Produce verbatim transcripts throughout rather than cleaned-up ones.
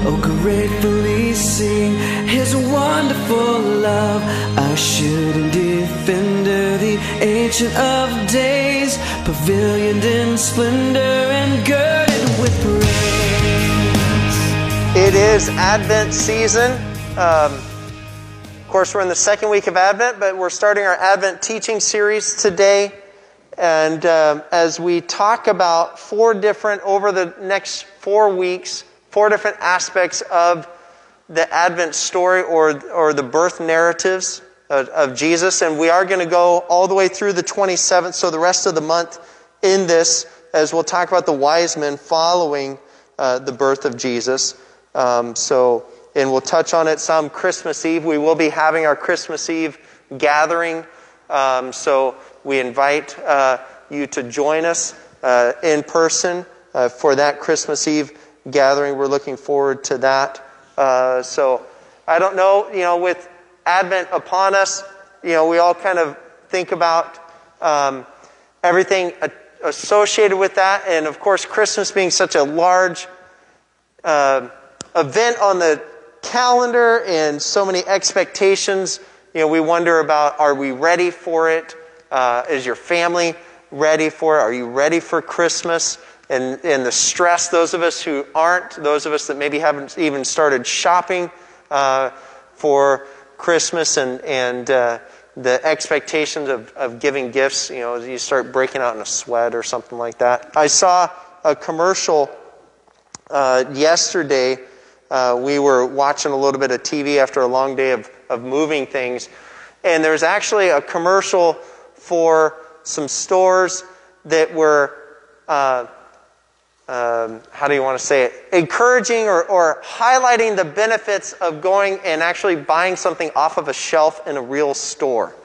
oh gratefully sing His wonderful love, assured and defender, the Ancient of Days, pavilioned in splendor and girded with praise. It is Advent season. Um, of course, we're in the second week of Advent, but we're starting our Advent teaching series today. And um, as we talk about four different, over the next four weeks, four different aspects of the Advent story or, or the birth narratives of, of Jesus. And we are going to go all the way through the twenty-seventh, so the rest of the month in this, as we'll talk about the wise men following uh, the birth of Jesus. Um, so, and we'll touch on it some Christmas Eve. We will be having our Christmas Eve gathering. Um, so we invite uh, you to join us uh, in person uh, for that Christmas Eve gathering. We're looking forward to that. Uh, so I don't know, you know, with Advent upon us, you know, we all kind of think about um, everything associated with that. And of course, Christmas being such a large uh, event on the calendar and so many expectations, you know, we wonder about, are we ready for it? Uh, is your family ready for it? Are you ready for Christmas? And, and the stress, those of us who aren't, those of us that maybe haven't even started shopping uh, for Christmas and, and uh, the expectations of, of giving gifts, you know, you start breaking out in a sweat or something like that. I saw a commercial uh, yesterday. Uh, we were watching a little bit of T V after a long day of, of moving things. And there's actually a commercial for some stores that were, uh, um, how do you want to say it, encouraging or, or highlighting the benefits of going and actually buying something off of a shelf in a real store.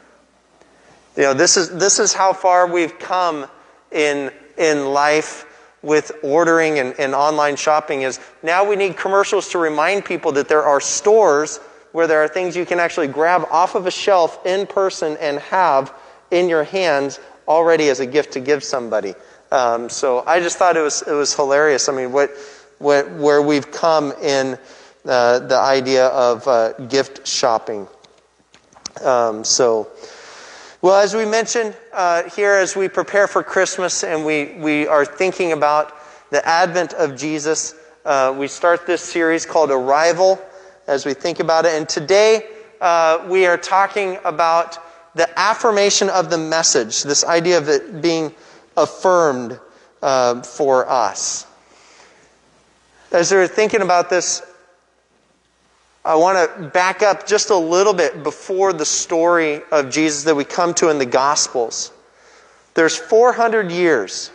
You know, this is this is how far we've come in in life with ordering and, and online shopping. Is now we need commercials to remind people that there are stores where there are things you can actually grab off of a shelf in person and have in your hands already as a gift to give somebody. Um, so I just thought it was it was hilarious. I mean, what, what where we've come in uh, the idea of uh, gift shopping. Um, so, well, as we mentioned uh, here, as we prepare for Christmas and we we are thinking about the advent of Jesus, uh, we start this series called Arrival. As we think about it. And today uh, we are talking about the affirmation of the message, this idea of it being affirmed uh, for us. As we're thinking about this, I want to back up just a little bit before the story of Jesus that we come to in the Gospels. There's four hundred years.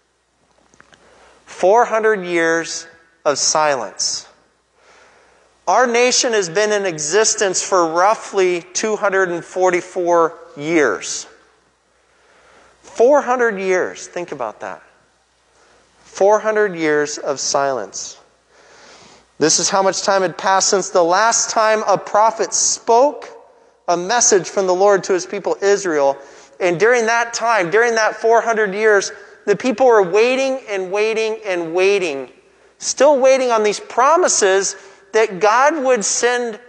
four hundred years of silence. Our nation has been in existence for roughly two hundred forty-four years. four hundred years. Think about that. four hundred years of silence. This is how much time had passed since the last time a prophet spoke a message from the Lord to his people Israel. And during that time, during that four hundred years, the people were waiting and waiting and waiting. Still waiting on these promises that God would send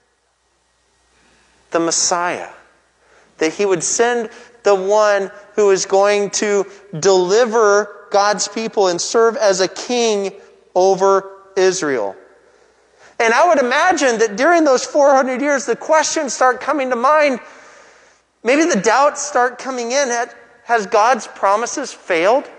the Messiah. That He would send the one who is going to deliver God's people and serve as a king over Israel. And I would imagine that during those four hundred years, the questions start coming to mind. Maybe the doubts start coming in. Has God's promises failed?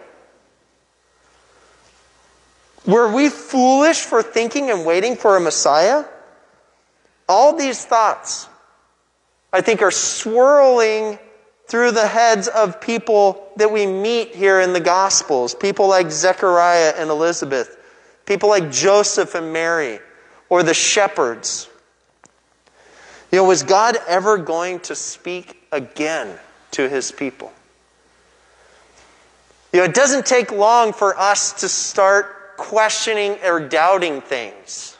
Were we foolish for thinking and waiting for a Messiah? All these thoughts, I think, are swirling through the heads of people that we meet here in the Gospels. People like Zechariah and Elizabeth. People like Joseph and Mary. Or the shepherds. You know, was God ever going to speak again to His people? You know, it doesn't take long for us to start questioning or doubting things.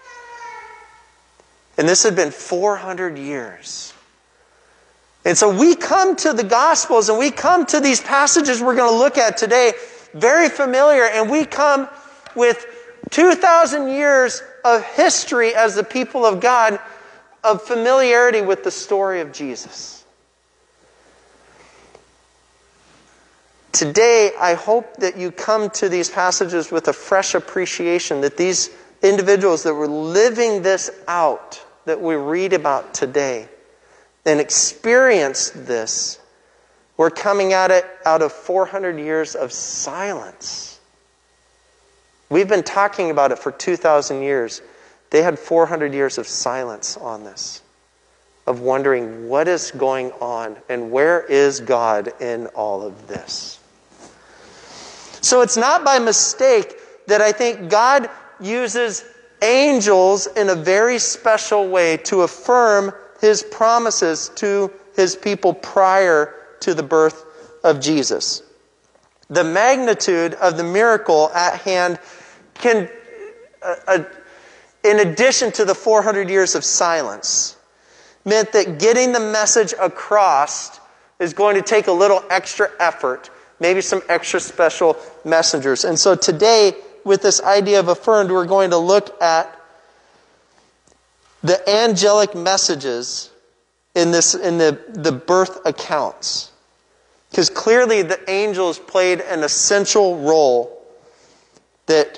And this had been four hundred years. And so we come to the Gospels and we come to these passages we're going to look at today, very familiar, and we come with two thousand years of history as the people of God, of familiarity with the story of Jesus. Today, I hope that you come to these passages with a fresh appreciation that these individuals that were living this out, that we read about today, and experienced this, were coming at it out of four hundred years of silence. We've been talking about it for two thousand years. They had four hundred years of silence on this, of wondering what is going on and where is God in all of this. So it's not by mistake that I think God uses angels in a very special way to affirm His promises to His people prior to the birth of Jesus. The magnitude of the miracle at hand can, uh, uh, in addition to the four hundred years of silence, meant that getting the message across is going to take a little extra effort, maybe some extra special messengers. And so today, with this idea of affirmed, we're going to look at the angelic messages in this in the, the birth accounts. Because clearly the angels played an essential role that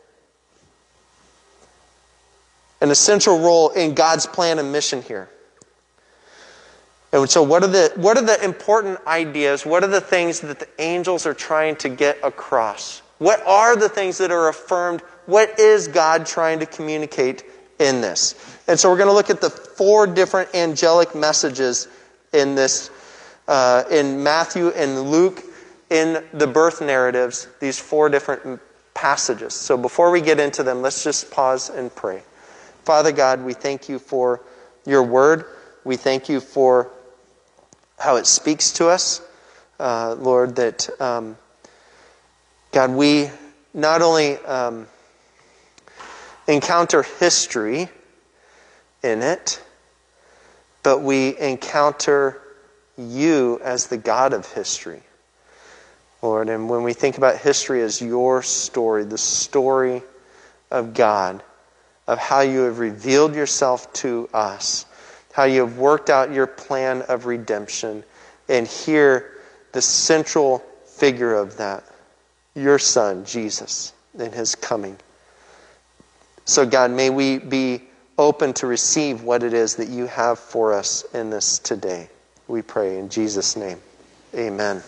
an essential role in God's plan and mission here. And so what are the what are the important ideas? What are the things that the angels are trying to get across? What are the things that are affirmed? What is God trying to communicate in this? And so we're going to look at the four different angelic messages in this, uh, in Matthew and Luke, in the birth narratives, these four different passages. So before we get into them, let's just pause and pray. Father God, we thank you for your word. We thank you for how it speaks to us. Uh, Lord, that, um, God, we not only um, encounter history in it, but we encounter you as the God of history, Lord. And when we think about history as your story, the story of God, of how you have revealed yourself to us, how you have worked out your plan of redemption, and here the central figure of that, your Son, Jesus, and His coming. So God, may we be open to receive what it is that you have for us in this today. We pray in Jesus' name. Amen.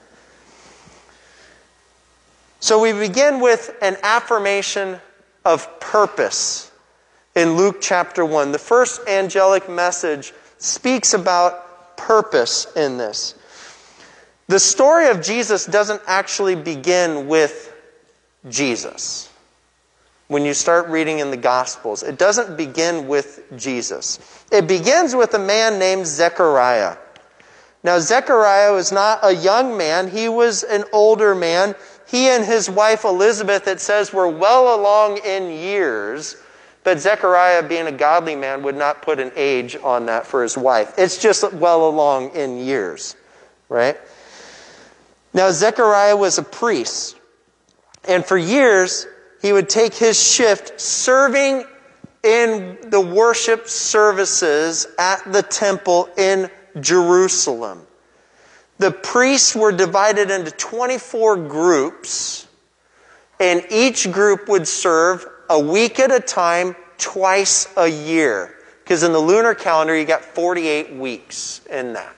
So we begin with an affirmation of purpose in Luke chapter one. The first angelic message speaks about purpose in this. The story of Jesus doesn't actually begin with Jesus. When you start reading in the Gospels, it doesn't begin with Jesus. It begins with a man named Zechariah. Now, Zechariah was not a young man. He was an older man. He and his wife Elizabeth, it says, were well along in years. But Zechariah, being a godly man, would not put an age on that for his wife. It's just well along in years, right? Now, Zechariah was a priest. And for years, he would take his shift serving in the worship services at the temple in Jerusalem. The priests were divided into twenty-four groups, and each group would serve a week at a time, twice a year. Because in the lunar calendar, you got forty-eight weeks in that.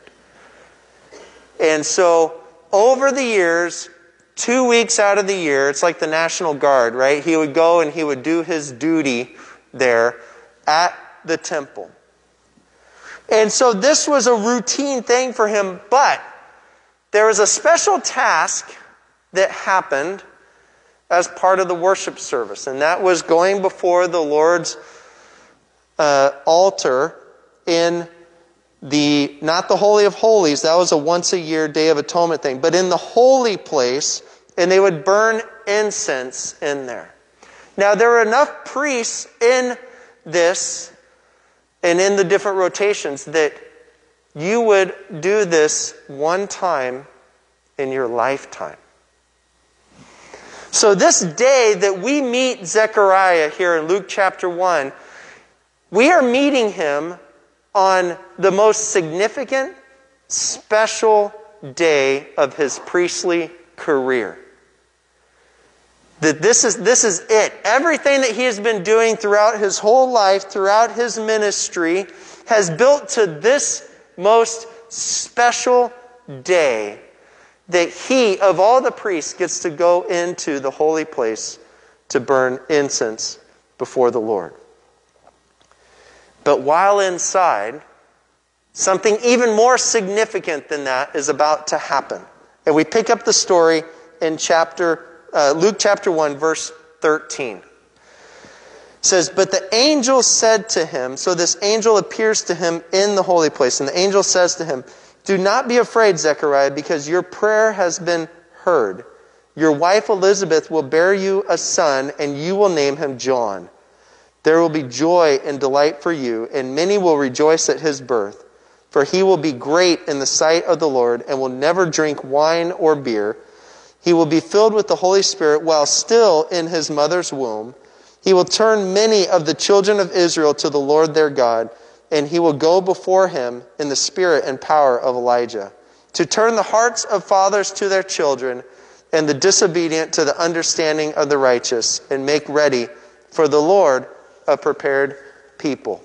And so, over the years, two weeks out of the year, it's like the National Guard, right? He would go and he would do his duty there at the temple. And so this was a routine thing for him, but there was a special task that happened as part of the worship service, and that was going before the Lord's uh, altar in the, not the Holy of Holies, that was a once a year Day of Atonement thing, but in the holy place, and they would burn incense in there. Now, there were enough priests in this and in the different rotations that you would do this one time in your lifetime. So this day that we meet Zechariah here in Luke chapter one, we are meeting him on the most significant, special day of his priestly career. That this is, this is it. Everything that he has been doing throughout his whole life, throughout his ministry, has built to this most special day that he, of all the priests, gets to go into the holy place to burn incense before the Lord. But while inside, something even more significant than that is about to happen. And we pick up the story in chapter uh, Luke chapter one, verse thirteen. It says, but the angel said to him, so this angel appears to him in the holy place, and the angel says to him, do not be afraid, Zechariah, because your prayer has been heard. Your wife Elizabeth will bear you a son, and you will name him John. There will be joy and delight for you, and many will rejoice at his birth. For he will be great in the sight of the Lord, and will never drink wine or beer. He will be filled with the Holy Spirit while still in his mother's womb. He will turn many of the children of Israel to the Lord their God, and he will go before him in the spirit and power of Elijah, to turn the hearts of fathers to their children, and the disobedient to the understanding of the righteous, and make ready for the Lord a prepared people.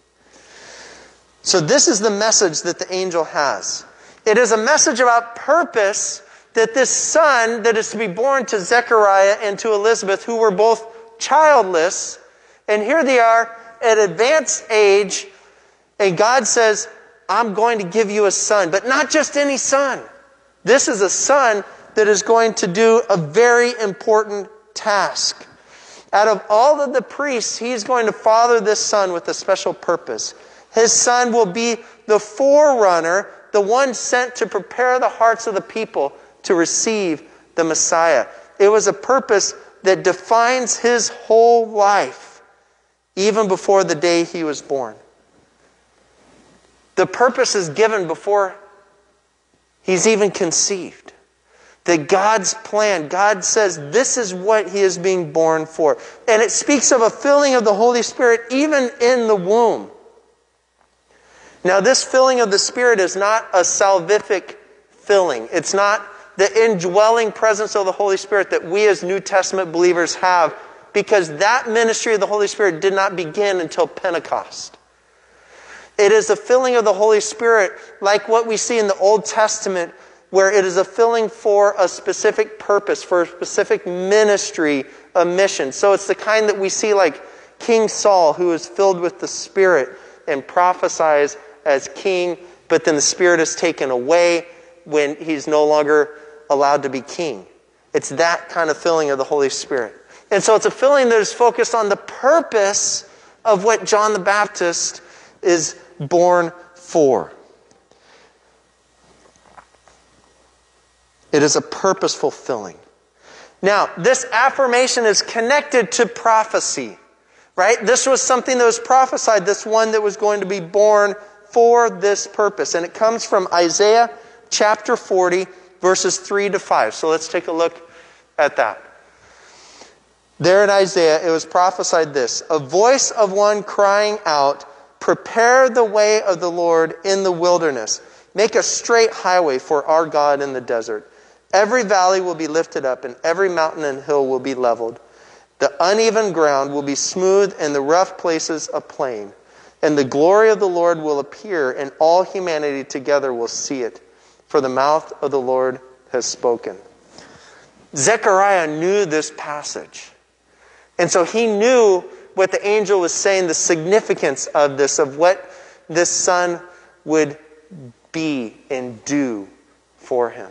So this is the message that the angel has. It is a message about purpose, that this son that is to be born to Zechariah and to Elizabeth, who were both childless, and here they are at advanced age, and God says, I'm going to give you a son, but not just any son. This is a son that is going to do a very important task. Out of all of the priests, he's going to father this son with a special purpose. His son will be the forerunner, the one sent to prepare the hearts of the people to receive the Messiah. It was a purpose that defines his whole life, even before the day he was born. The purpose is given before he's even conceived. That God's plan, God says this is what he is being born for. And it speaks of a filling of the Holy Spirit even in the womb. Now this filling of the Spirit is not a salvific filling. It's not the indwelling presence of the Holy Spirit that we as New Testament believers have, because that ministry of the Holy Spirit did not begin until Pentecost. It is a filling of the Holy Spirit like what we see in the Old Testament, where it is a filling for a specific purpose, for a specific ministry, a mission. So it's the kind that we see like King Saul, who is filled with the Spirit and prophesies as king, but then the Spirit is taken away when he's no longer allowed to be king. It's that kind of filling of the Holy Spirit. And so it's a filling that is focused on the purpose of what John the Baptist is born for. It is a purposeful filling. Now, this affirmation is connected to prophecy, right? This was something that was prophesied, this one that was going to be born for this purpose. And it comes from Isaiah chapter forty, verses three to five. So let's take a look at that. There in Isaiah, it was prophesied this: a voice of one crying out, prepare the way of the Lord in the wilderness. Make a straight highway for our God in the desert. Every valley will be lifted up, and every mountain and hill will be leveled. The uneven ground will be smooth, and the rough places a plain. And the glory of the Lord will appear, and all humanity together will see it. For the mouth of the Lord has spoken. Zechariah knew this passage. And so he knew what the angel was saying, the significance of this, of what this son would be and do for him.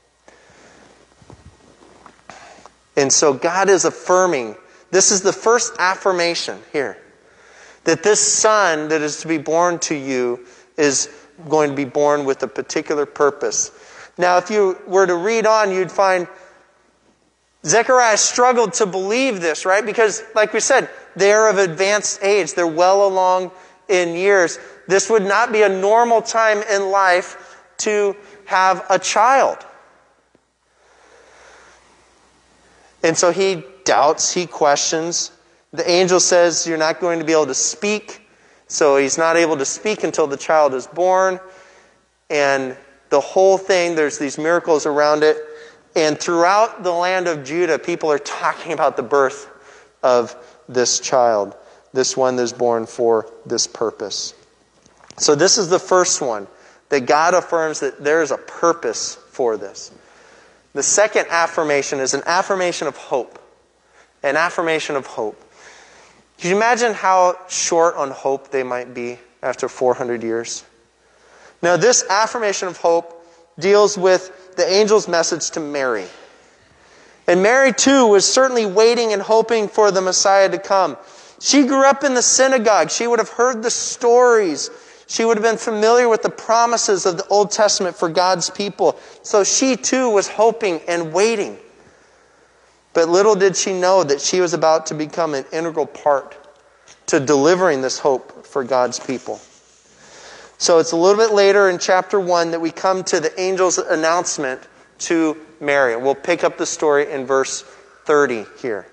And so God is affirming, this is the first affirmation here, that this son that is to be born to you is going to be born with a particular purpose. Now, if you were to read on, you'd find Zechariah struggled to believe this, right? Because, like we said, they're of advanced age. They're well along in years. This would not be a normal time in life to have a child. And so he doubts, he questions. The angel says, you're not going to be able to speak. So he's not able to speak until the child is born. And the whole thing, there's these miracles around it. And throughout the land of Judah, people are talking about the birth of this child, this one that's born for this purpose. So this is the first one, that God affirms that there is a purpose for this. The second affirmation is an affirmation of hope. An affirmation of hope. Can you imagine how short on hope they might be after four hundred years? Now, this affirmation of hope deals with the angel's message to Mary. And Mary, too, was certainly waiting and hoping for the Messiah to come. She grew up in the synagogue. She would have heard the stories. She would have been familiar with the promises of the Old Testament for God's people. So she, too, was hoping and waiting. But little did she know that she was about to become an integral part to delivering this hope for God's people. So it's a little bit later in chapter one that we come to the angel's announcement to Mary. We'll pick up the story in verse thirty here.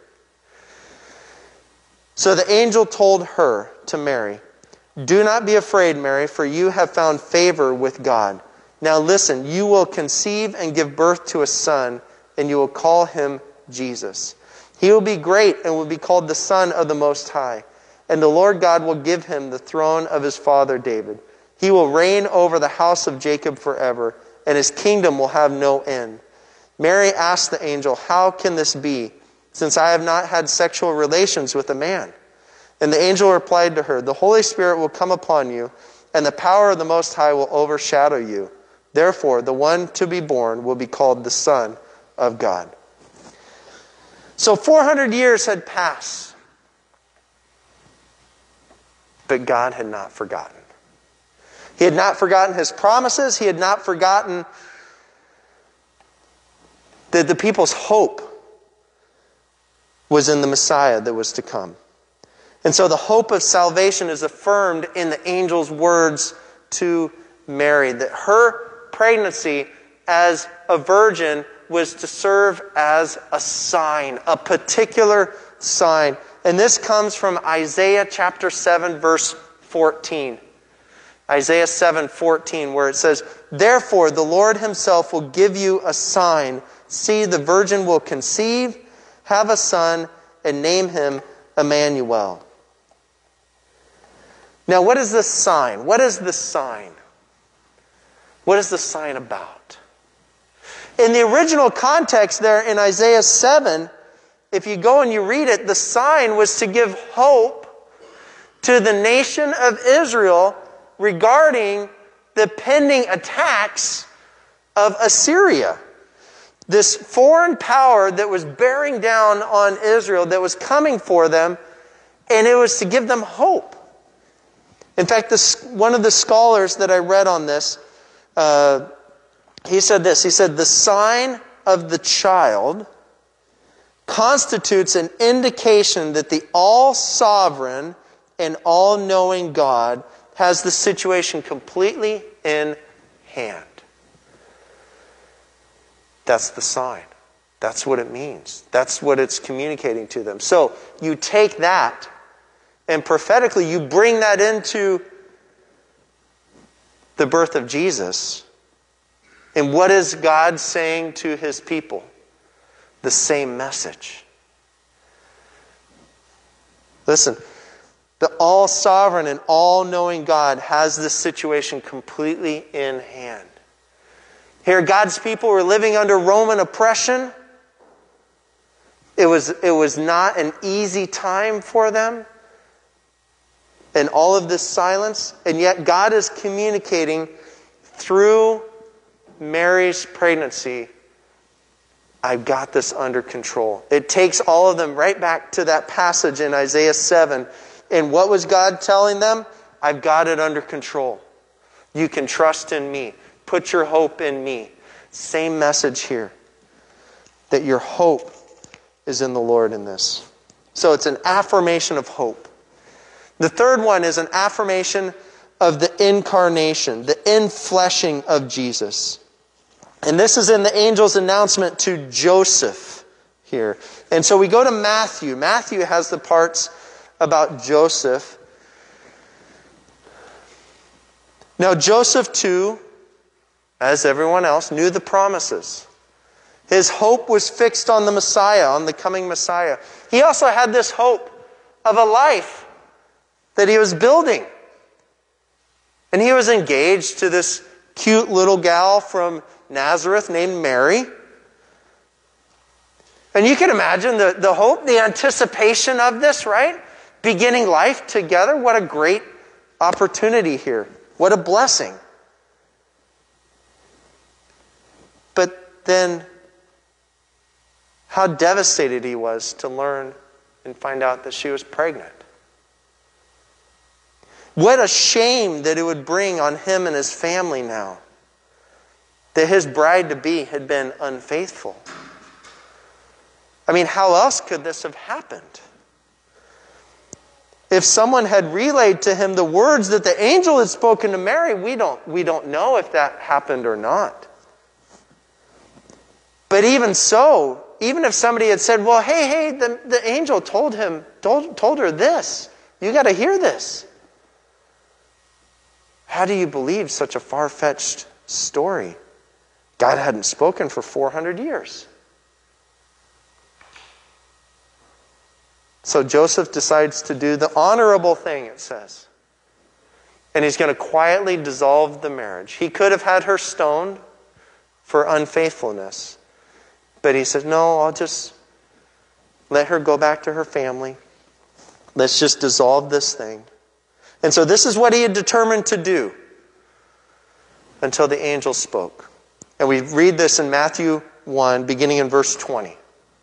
So the angel told her, to Mary, "Do not be afraid, Mary, for you have found favor with God. Now listen, you will conceive and give birth to a son, and you will call him Jesus. He will be great and will be called the Son of the Most High. And the Lord God will give him the throne of his father David. He will reign over the house of Jacob forever, and his kingdom will have no end." Mary asked the angel, "How can this be, since I have not had sexual relations with a man?" And the angel replied to her, "The Holy Spirit will come upon you, and the power of the Most High will overshadow you. Therefore, the one to be born will be called the Son of God." So four hundred years had passed. But God had not forgotten. He had not forgotten his promises. He had not forgotten that the people's hope was in the Messiah that was to come. And so the hope of salvation is affirmed in the angel's words to Mary, that her pregnancy as a virgin was to serve as a sign, a particular sign. And this comes from Isaiah chapter seven, verse fourteen. Isaiah seven fourteen, where it says, "Therefore the Lord himself will give you a sign. See, the virgin will conceive, have a son, and name him Emmanuel." Now, what is this sign? What is this sign? What is the sign about? In the original context there in Isaiah seven, if you go and you read it, the sign was to give hope to the nation of Israel regarding the pending attacks of Assyria. This foreign power that was bearing down on Israel, that was coming for them, and it was to give them hope. In fact, this, one of the scholars that I read on this, uh, he said this. He said, "The sign of the child constitutes an indication that the all-sovereign and all-knowing God has the situation completely in hand." That's the sign. That's what it means. That's what it's communicating to them. So you take that, and prophetically you bring that into the birth of Jesus. And what is God saying to his people? The same message. Listen, the all-sovereign and all-knowing God has this situation completely in hand. Here, God's people were living under Roman oppression. It was, it was not an easy time for them. And all of this silence. And yet God is communicating through Mary's pregnancy, "I've got this under control." It takes all of them right back to that passage in Isaiah seven. And what was God telling them? "I've got it under control. You can trust in me. Put your hope in me." Same message here. That your hope is in the Lord in this. So it's an affirmation of hope. The third one is an affirmation of the incarnation, the infleshing of Jesus. And this is in the angel's announcement to Joseph here. And so we go to Matthew. Matthew has the parts about Joseph. Now Joseph too, as everyone else, knew the promises. His hope was fixed on the Messiah, on the coming Messiah. He also had this hope of a life that he was building. And he was engaged to this cute little gal from Nazareth named Mary. And you can imagine the, the hope, the anticipation of this, right? Beginning life together. What a great opportunity here. What a blessing. But then, how devastated he was to learn and find out that she was pregnant. What a shame that it would bring on him and his family now. That his bride-to-be had been unfaithful. I mean, how else could this have happened? If someone had relayed to him the words that the angel had spoken to Mary, we don't, we don't know if that happened or not. But even so, even if somebody had said, well, hey, hey, the, the angel told him, told, told her this. You got to hear this. How do you believe such a far-fetched story? God hadn't spoken for four hundred years. So Joseph decides to do the honorable thing, it says. And he's going to quietly dissolve the marriage. He could have had her stoned for unfaithfulness. But he said, no, I'll just let her go back to her family. Let's just dissolve this thing. And so this is what he had determined to do until the angel spoke. And we read this in Matthew one, beginning in verse twenty.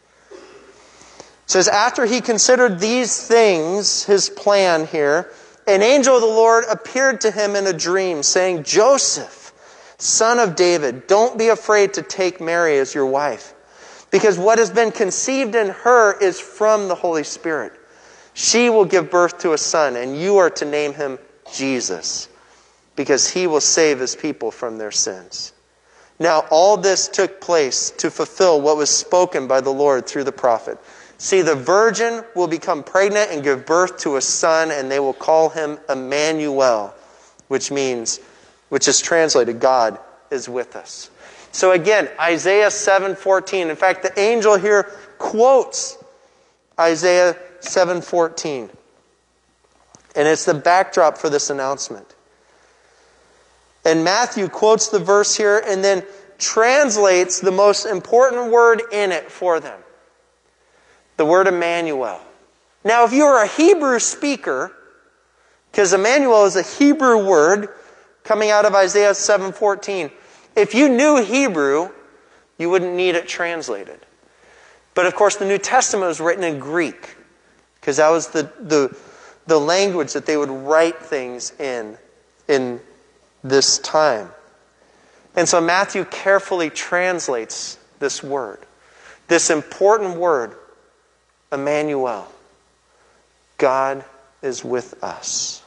It says, after he considered these things, his plan here, an angel of the Lord appeared to him in a dream, saying, Joseph, son of David, don't be afraid to take Mary as your wife, because what has been conceived in her is from the Holy Spirit. She will give birth to a son, and you are to name him Jesus, because he will save his people from their sins. Now all this took place to fulfill what was spoken by the Lord through the prophet. See, the virgin will become pregnant and give birth to a son, and they will call him Emmanuel, which means, which is translated, God is with us. So again, Isaiah seven fourteen. In fact, the angel here quotes Isaiah seven fourteen. And it's the backdrop for this announcement. And Matthew quotes the verse here and then translates the most important word in it for them. The word Emmanuel. Now, if you're a Hebrew speaker, because Emmanuel is a Hebrew word coming out of Isaiah seven fourteen, if you knew Hebrew, you wouldn't need it translated. But of course, the New Testament was written in Greek, because that was the, the, the language that they would write things in, in this time. And so Matthew carefully translates this word, this important word, Emmanuel. God is with us.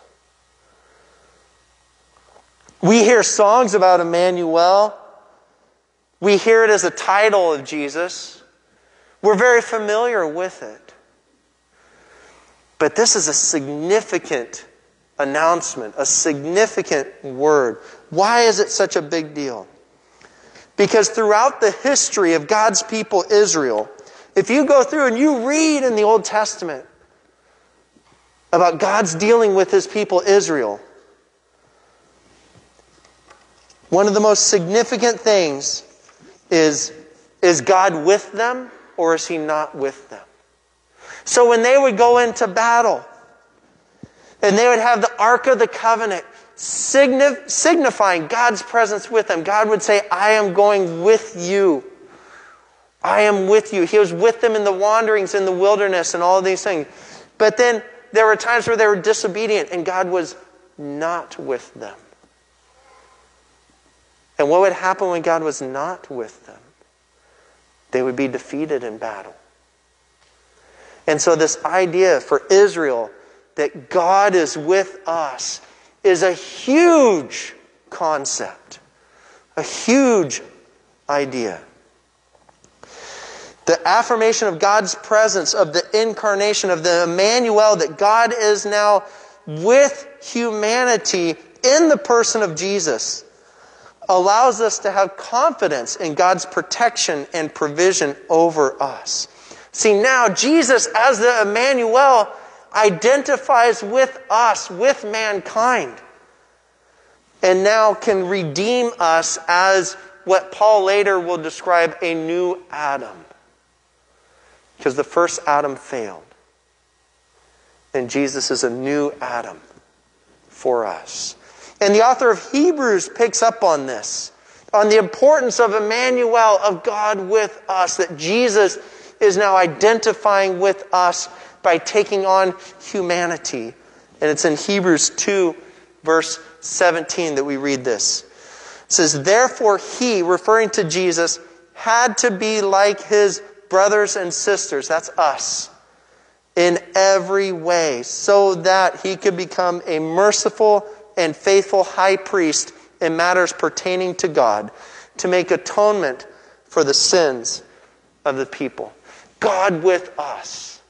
We hear songs about Emmanuel. We hear it as a title of Jesus. We're very familiar with it. But this is a significant announcement, a significant word. Why is it such a big deal? Because throughout the history of God's people, Israel, if you go through and you read in the Old Testament about God's dealing with his people, Israel, one of the most significant things is, is God with them or is he not with them? So when they would go into battle and they would have the Ark of the Covenant signif- signifying God's presence with them, God would say, I am going with you. I am with you. He was with them in the wanderings in the wilderness and all of these things. But then there were times where they were disobedient and God was not with them. And what would happen when God was not with them? They would be defeated in battle. And so this idea for Israel that God is with us is a huge concept. A huge idea. The affirmation of God's presence, of the incarnation, of the Emmanuel, that God is now with humanity in the person of Jesus, allows us to have confidence in God's protection and provision over us. See, now Jesus, as the Emmanuel, identifies with us, with mankind, and now can redeem us as what Paul later will describe a new Adam. Because the first Adam failed. And Jesus is a new Adam for us. And the author of Hebrews picks up on this, on the importance of Emmanuel, of God with us, that Jesus is now identifying with us by taking on humanity. And it's in Hebrews two, verse seventeen that we read this. It says, therefore he, referring to Jesus, had to be like his brothers and sisters, that's us, in every way, so that he could become a merciful and faithful high priest in matters pertaining to God, to make atonement for the sins of the people. God with us.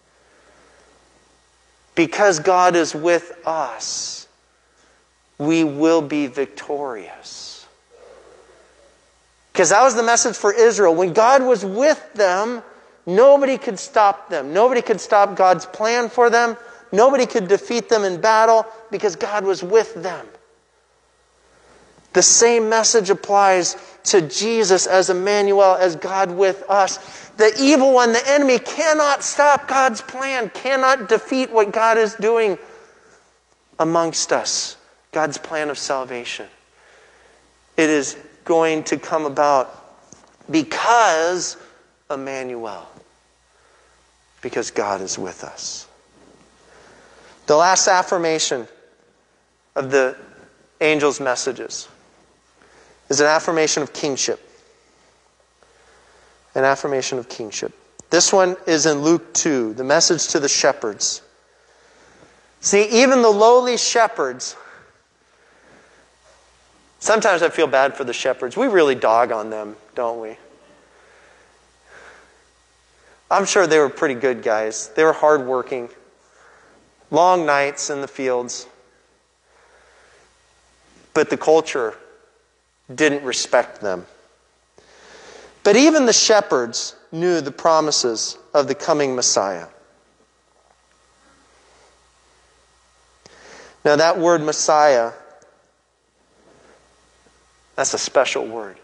Because God is with us, we will be victorious. Because that was the message for Israel. When God was with them, nobody could stop them. Nobody could stop God's plan for them. Nobody could defeat them in battle because God was with them. The same message applies to Jesus as Emmanuel, as God with us. The evil one, the enemy, cannot stop God's plan, cannot defeat what God is doing amongst us, God's plan of salvation. It is going to come about because Emmanuel, because God is with us. The last affirmation of the angel's messages is an affirmation of kingship. An affirmation of kingship. This one is in Luke two, the message to the shepherds. See, even the lowly shepherds, sometimes I feel bad for the shepherds. We really dog on them, don't we? I'm sure they were pretty good guys. They were hardworking. Long nights in the fields. But the culture didn't respect them. But even the shepherds knew the promises of the coming Messiah. Now that word Messiah, that's a special word.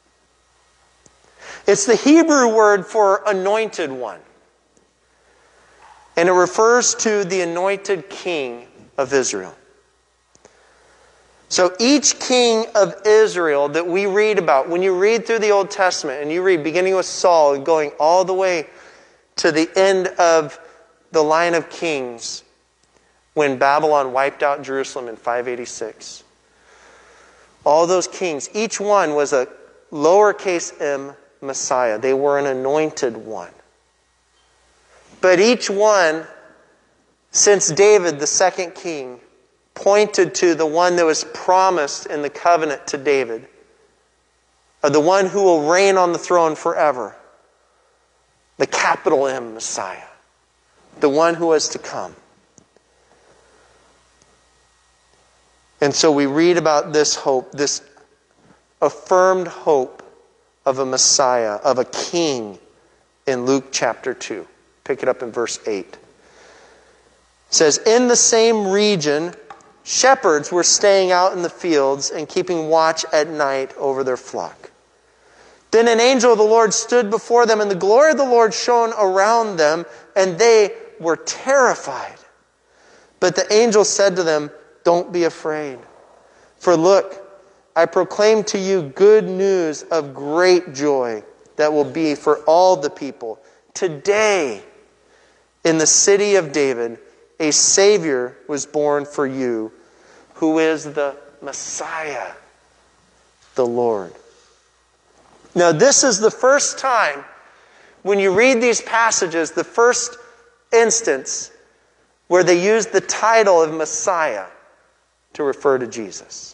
It's the Hebrew word for anointed one. And it refers to the anointed king of Israel. So each king of Israel that we read about, when you read through the Old Testament, and you read beginning with Saul and going all the way to the end of the line of kings, when Babylon wiped out Jerusalem in five eighty-six. All those kings, each one was a lowercase m Messiah. They were an anointed one. But each one, since David, the second king, pointed to the one that was promised in the covenant to David, of the one who will reign on the throne forever, the capital M Messiah, the one who was to come. And so we read about this hope, this affirmed hope of a Messiah, of a king, in Luke chapter two. Pick it up in verse eight. It says, in the same region, shepherds were staying out in the fields and keeping watch at night over their flock. Then an angel of the Lord stood before them, and the glory of the Lord shone around them, and they were terrified. But the angel said to them, don't be afraid. For look, I proclaim to you good news of great joy that will be for all the people. Today, in the city of David, a Savior was born for you, who is the Messiah, the Lord. Now, this is the first time when you read these passages, the first instance where they use the title of Messiah to refer to Jesus.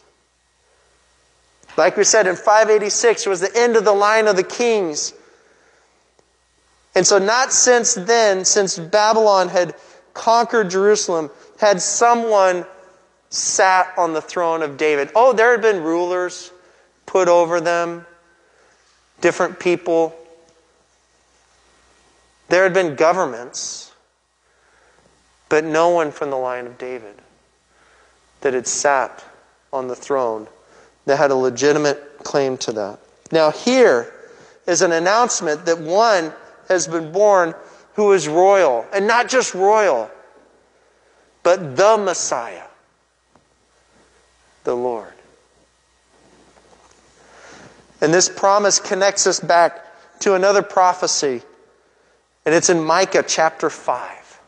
Like we said, in five eighty-six was the end of the line of the kings. And so not since then, since Babylon had conquered Jerusalem, had someone sat on the throne of David. Oh, there had been rulers put over them, different people. There had been governments, but no one from the line of David that had sat on the throne that had a legitimate claim to that. Now here is an announcement that one has been born who is royal, and not just royal, but the Messiah, the Lord. And this promise connects us back to another prophecy, and it's in Micah chapter five,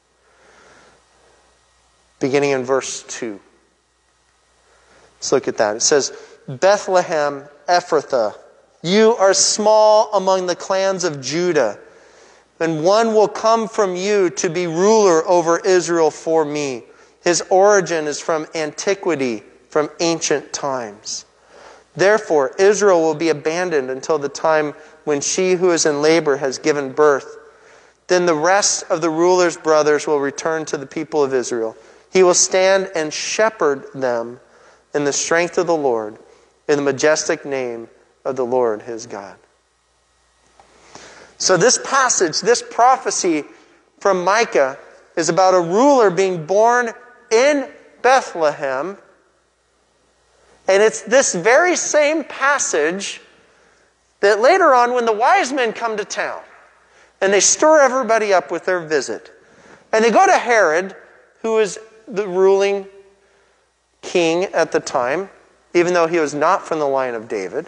beginning in verse two. Let's look at that. It says, Bethlehem Ephrathah, you are small among the clans of Judah, and one will come from you to be ruler over Israel for me. His origin is from antiquity, from ancient times. Therefore, Israel will be abandoned until the time when she who is in labor has given birth. Then the rest of the ruler's brothers will return to the people of Israel. He will stand and shepherd them in the strength of the Lord, in the majestic name of the Lord his God. So this passage, this prophecy from Micah is about a ruler being born in Bethlehem. And it's this very same passage that later on, when the wise men come to town and they stir everybody up with their visit, and they go to Herod, who is the ruling king at the time, even though he was not from the line of David.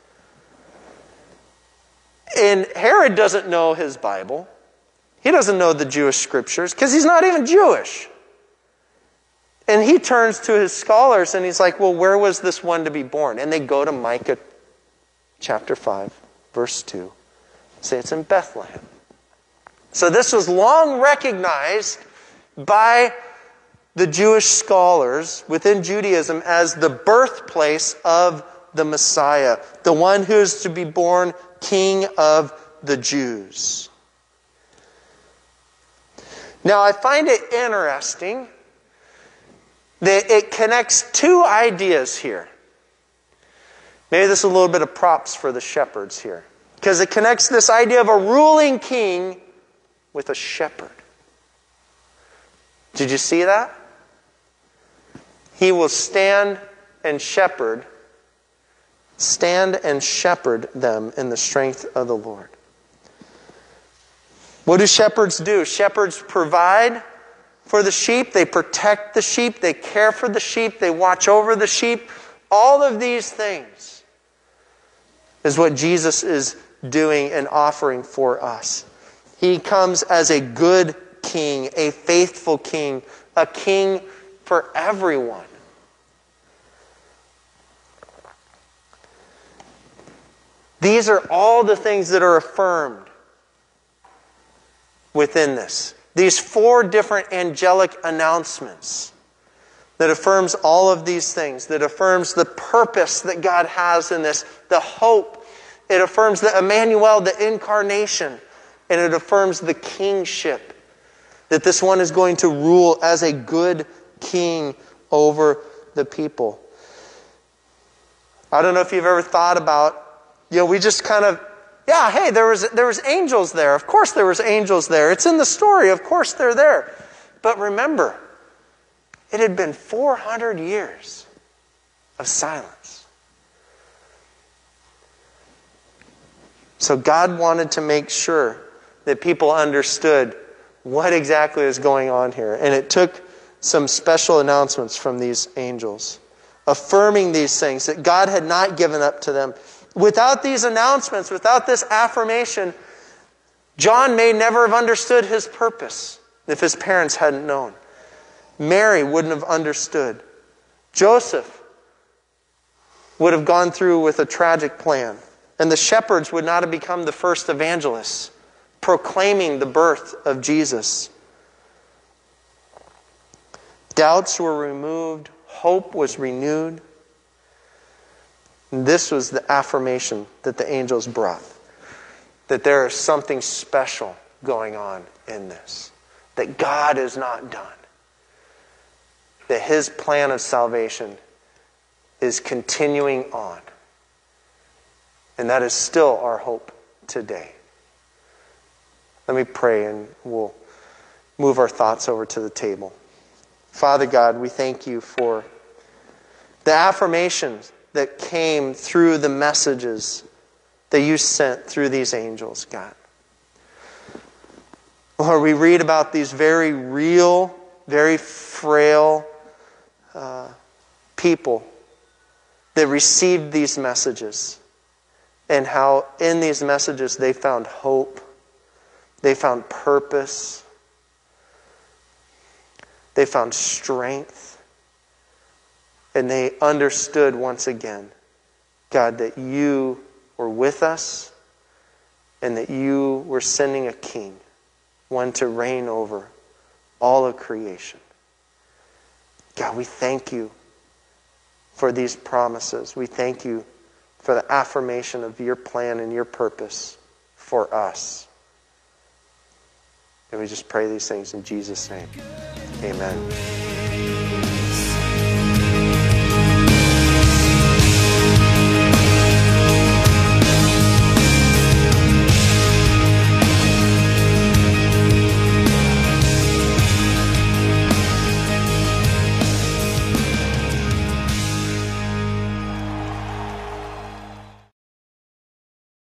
And Herod doesn't know his Bible. He doesn't know the Jewish scriptures because he's not even Jewish. And he turns to his scholars and he's like, well, where was this one to be born? And they go to Micah chapter five, verse two. Say it's in Bethlehem. So this was long recognized by the Jewish scholars within Judaism as the birthplace of the Messiah, the one who is to be born King of the Jews. Now, I find it interesting that it connects two ideas here. Maybe this is a little bit of props for the shepherds here, because it connects this idea of a ruling king with a shepherd. Did you see that? He will stand and shepherd, stand and shepherd them in the strength of the Lord. What do shepherds do? Shepherds provide for the sheep. They protect the sheep. They care for the sheep. They watch over the sheep. All of these things is what Jesus is doing and offering for us. He comes as a good king, a faithful king, a king for everyone. These are all the things that are affirmed within this. These four different angelic announcements that affirms all of these things, that affirms the purpose that God has in this, the hope. It affirms the Emmanuel, the incarnation, and it affirms the kingship, that this one is going to rule as a good king over the people. I don't know if you've ever thought about, you know, we just kind of, yeah, hey, there was there was angels there. Of course there was angels there. It's in the story. Of course they're there. But remember, it had been four hundred years of silence. So God wanted to make sure that people understood what exactly is going on here. And it took some special announcements from these angels, affirming these things, that God had not given up to them. Without these announcements, without this affirmation, John may never have understood his purpose if his parents hadn't known. Mary wouldn't have understood. Joseph would have gone through with a tragic plan. And the shepherds would not have become the first evangelists, proclaiming the birth of Jesus. Doubts were removed. Hope was renewed. And this was the affirmation that the angels brought. that there is something special going on in this. That God is not done. That His plan of salvation is continuing on. And that is still our hope today. Let me pray and we'll move our thoughts over to the table. Father God, we thank you for the affirmations that came through the messages that you sent through these angels, God. Lord, we read about these very real, very frail uh, people that received these messages, and how in these messages they found hope, they found purpose, they found strength, and they understood once again, God, that you were with us and that you were sending a king, one to reign over all of creation. God, we thank you for these promises. We thank you for the affirmation of your plan and your purpose for us. And we just pray these things in Jesus' name. Amen.